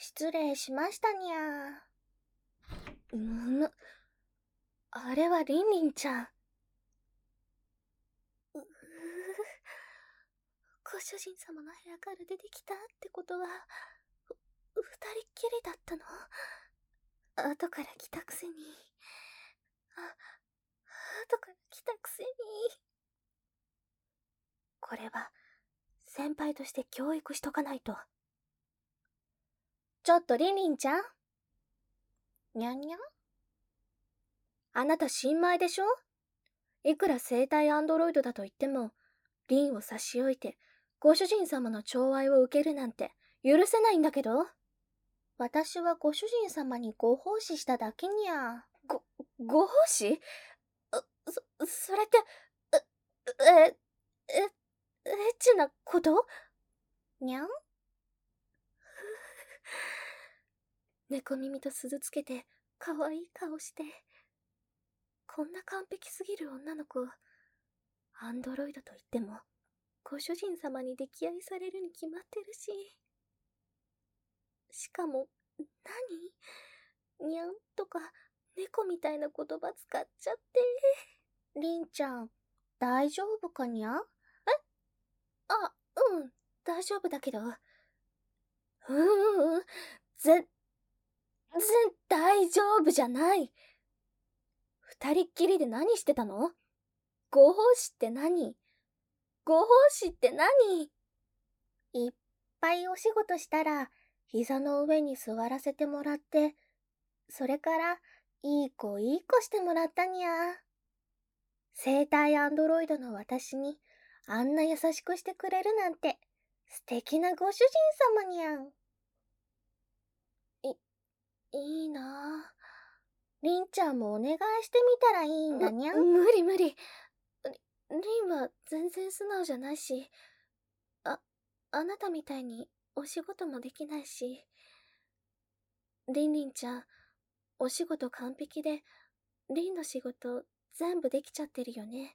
失礼しましたにゃ。あれはリンリンちゃん。ご主人様の部屋から出てきたってことは、二人っきりだったの？後から来たくせに。後から来たくせに。これは、先輩として教育しとかないと。ちょっとリンリンちゃん。にゃんにゃん？あなた新米でしょ？いくら生体アンドロイドだと言っても、リンを差し置いて、ご主人様の寵愛を受けるなんて許せないんだけど。私はご主人様にご奉仕しただけにゃ。ご奉仕？それって、エッチなことにゃん？猫耳と鈴つけて、可愛い顔して。こんな完璧すぎる女の子、アンドロイドと言っても、ご主人様に溺愛されるに決まってるし。しかも、にゃんとか、猫みたいな言葉使っちゃって。りんちゃん、大丈夫かにゃ？大丈夫だけど。全然大丈夫じゃない。二人っきりで何してたの？ご奉仕って何？ご奉仕って何？いっぱいお仕事したら、膝の上に座らせてもらって、それから、いい子してもらったにゃ。生体アンドロイドの私に、あんな優しくしてくれるなんて、素敵なご主人様にゃん。いいなぁ。りんちゃんもお願いしてみたらいいんだにゃん。無理。りんは全然素直じゃないし、あなたみたいにお仕事もできないし。りんちゃん、お仕事完璧で、りんの仕事全部できちゃってるよね。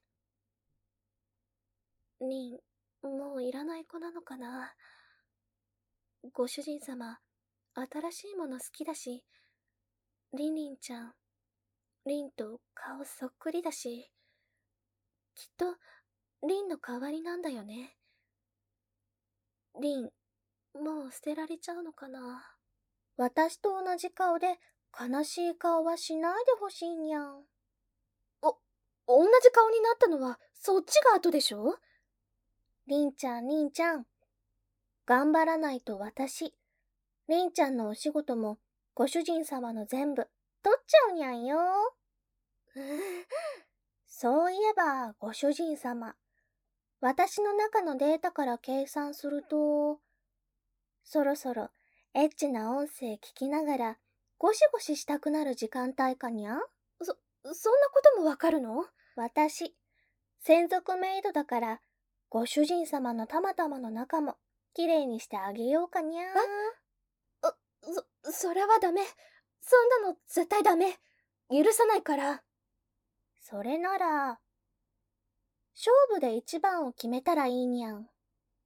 りん、もういらない子なのかな。ご主人様、新しいもの好きだし、りんちゃん、りんと顔そっくりだし、きっと、りんの代わりなんだよね。りん、もう捨てられちゃうのかな。私と同じ顔で悲しい顔はしないでほしいにゃん。同じ顔になったのはそっちが後でしょ？りんちゃん。頑張らないと私、りんちゃんのお仕事もご主人様の全部取っちゃうにゃんよ。そういえば、ご主人様。私の中のデータから計算すると、そろそろエッチな音声聞きながらゴシゴシしたくなる時間帯かにゃ？そんなこともわかるの？私、専属メイドだから、ご主人様のたまたまの中もきれいにしてあげようかにゃ。それはダメ。そんなの絶対ダメ。許さないから。それなら、勝負で一番を決めたらいいにゃん。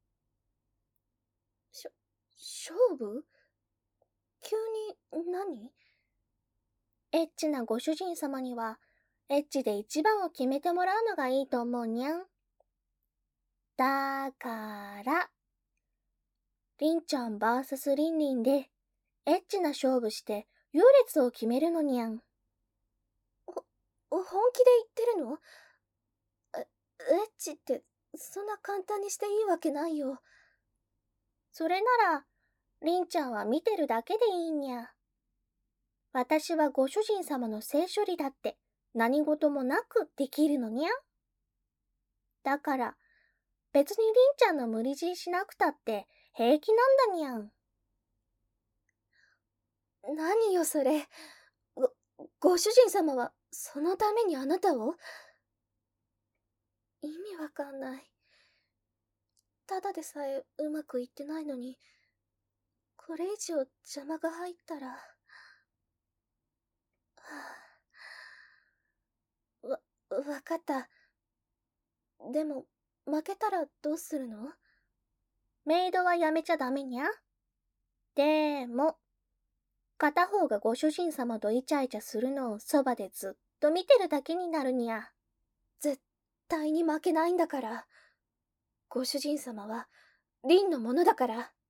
勝負？急に何？エッチなご主人様には、エッチで一番を決めてもらうのがいいと思うにゃん。だから、りんちゃん VS りんりんで、エッチな勝負して、優劣を決めるのにゃん。本気で言ってるの？エッチって、そんな簡単にしていいわけないよ。それなら、りんちゃんは見てるだけでいいにゃ。私はご主人様の性処理だって何事もなくできるのにゃ。だから、別にりんちゃんの無理強いしなくたって平気なんだにゃん。何よそれ。ご主人様はそのためにあなたを？意味わかんない。ただでさえうまくいってないのに、これ以上邪魔が入ったら。わかった。でも、負けたらどうするの？メイドはやめちゃダメにゃ。でも、 片方がご主人様とイチャイチャするのをそばでずっと見てるだけになるにゃ。絶対に負けないんだから。ご主人様は、リンのものだから。